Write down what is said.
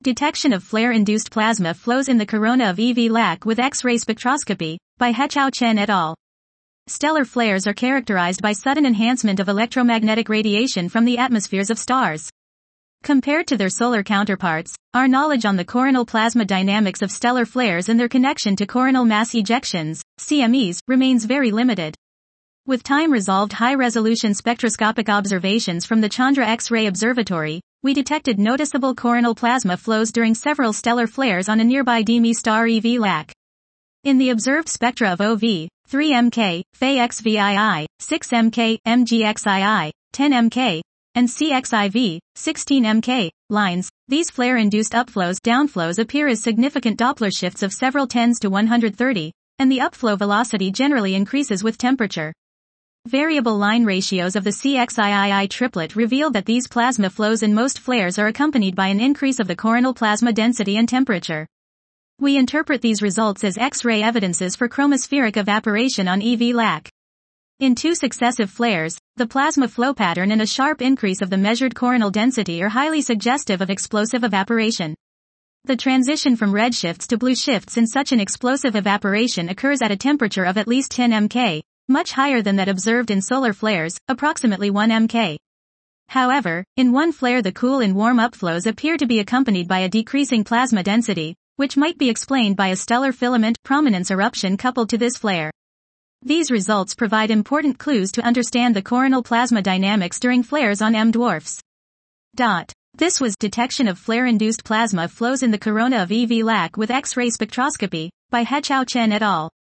Detection of flare-induced plasma flows in the corona of EV-LAC with X-ray spectroscopy, by Hechao Chen et al. Stellar flares are characterized by sudden enhancement of electromagnetic radiation from the atmospheres of stars. Compared to their solar counterparts, our knowledge on the coronal plasma dynamics of stellar flares and their connection to coronal mass ejections, CMEs, remains very limited. With time-resolved high-resolution spectroscopic observations from the Chandra X-ray Observatory, we detected noticeable coronal plasma flows during several stellar flares on a nearby Demi star EV-LAC. In the observed spectra of OV, 3 Mk, Fe XVII, 6 Mk, MgXII, 10 Mk, and CXIV, 16 Mk, lines, these flare-induced upflows-downflows appear as significant Doppler shifts of several tens to 130, and the upflow velocity generally increases with temperature. Variable line ratios of the CXIII triplet revealed that these plasma flows in most flares are accompanied by an increase of the coronal plasma density and temperature. We interpret these results as X-ray evidences for chromospheric evaporation on EV-LAC. In two successive flares, the plasma flow pattern and a sharp increase of the measured coronal density are highly suggestive of explosive evaporation. The transition from red shifts to blue shifts in such an explosive evaporation occurs at a temperature of at least 10 Mk, much higher than that observed in solar flares, approximately 1 Mk. However, in one flare the cool and warm upflows appear to be accompanied by a decreasing plasma density, which might be explained by a stellar filament prominence eruption coupled to this flare. These results provide important clues to understand the coronal plasma dynamics during flares on M dwarfs. This was Detection of Flare-Induced Plasma Flows in the Corona of EV-LAC with X-ray Spectroscopy, by Hechao Chen et al.